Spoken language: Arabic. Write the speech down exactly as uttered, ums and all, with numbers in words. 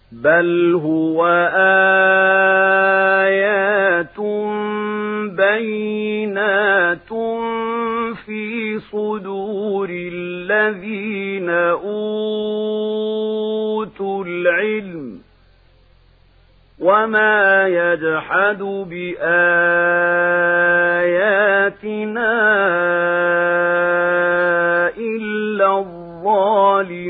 بل هو آيات بينات في صدور الذين أوتوا العلم وما يجحد بآياتنا إلا الظالمون.